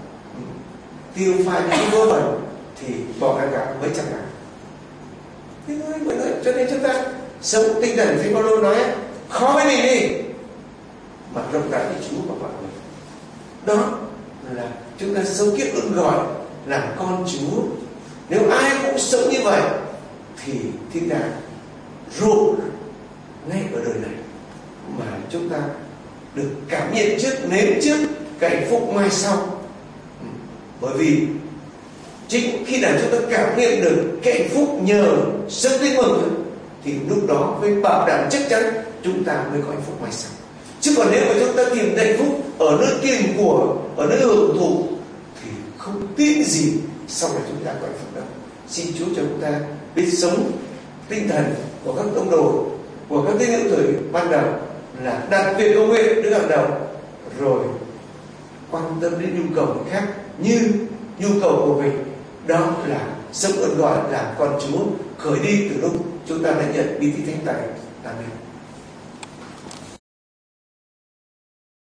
tiêu pha những cái vớ vẩn thì bỏ ra cả mấy trăm ngàn. Thế thôi, mọi người, cho nên chúng ta sống tinh thần như Phaolô nói, khó với mình đi mà rộng rãi với Chúa và mọi người. Đó là chúng ta sống kiếp ơn gọi làm con Chúa. Nếu ai cũng sống như vậy thì thiên đàng rộn ngay ở đời này, mà chúng ta được cảm nhận trước, nếm trước cái hạnh phúc mai sau. Bởi vì chính khi nào chúng ta cảm nhận được cái hạnh phúc nhờ sống tin mừng thì lúc đó với bảo đảm chắc chắn chúng ta mới có hạnh phúc mai sau. Chứ còn nếu mà chúng ta tìm hạnh phúc ở nơi tiền của, ở nơi hưởng thụ thì không tin gì sau này chúng ta có hạnh phúc đâu. Xin Chúa cho chúng ta biết sống tinh thần của các tông đồ, của các tín hữu thời ban đầu là đặt việc cầu nguyện đứng hàng đầu, rồi quan tâm đến nhu cầu người khác như nhu cầu của mình. Đó là sống ơn gọi làm con Chúa, khởi đi từ lúc chúng ta đã nhận bí tích thánh tài. Amen.